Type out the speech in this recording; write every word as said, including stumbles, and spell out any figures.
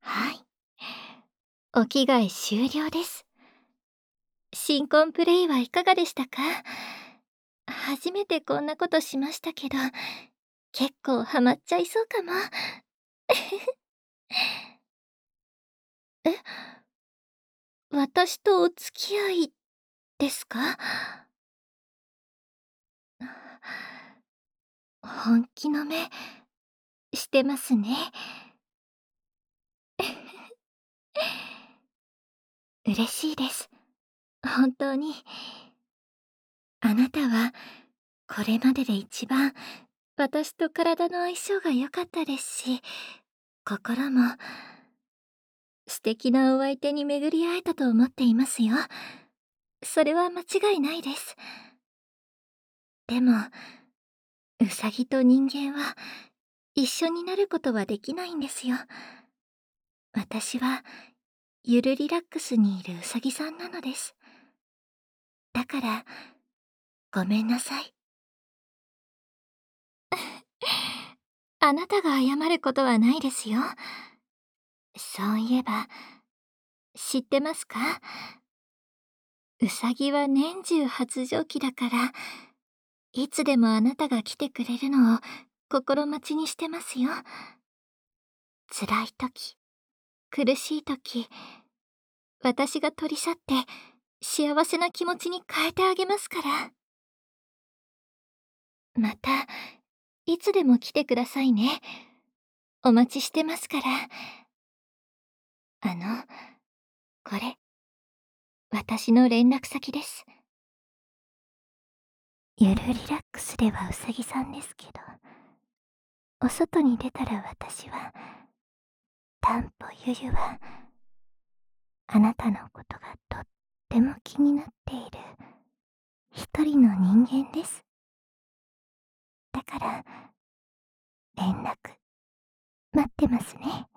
はい。お着替え終了です。新婚プレイはいかがでしたか？初めてこんなことしましたけど、結構ハマっちゃいそうかも。え、私とお付き合いですか？本気の目してますね。嬉しいです。本当に。あなたはこれまでで一番私と体の相性が良かったですし、心も素敵なお相手に巡り会えたと思っていますよ。それは間違いないです。でも、ウサギと人間は一緒になることはできないんですよ。私はゆるリラックスにいるウサギさんなのです。だから、ごめんなさい。あなたが謝ることはないですよ。そういえば、知ってますか？ウサギは年中発情期だから、いつでもあなたが来てくれるのを心待ちにしてますよ。辛い時、苦しい時、私が取り去って幸せな気持ちに変えてあげますから。また、いつでも来てくださいね。お待ちしてますから。あの、これ、私の連絡先です。ゆるリラックスではうさぎさんですけど、お外に出たら私は、タンポゆゆは、あなたのことがとっても気になっている一人の人間です。だから、連絡、待ってますね。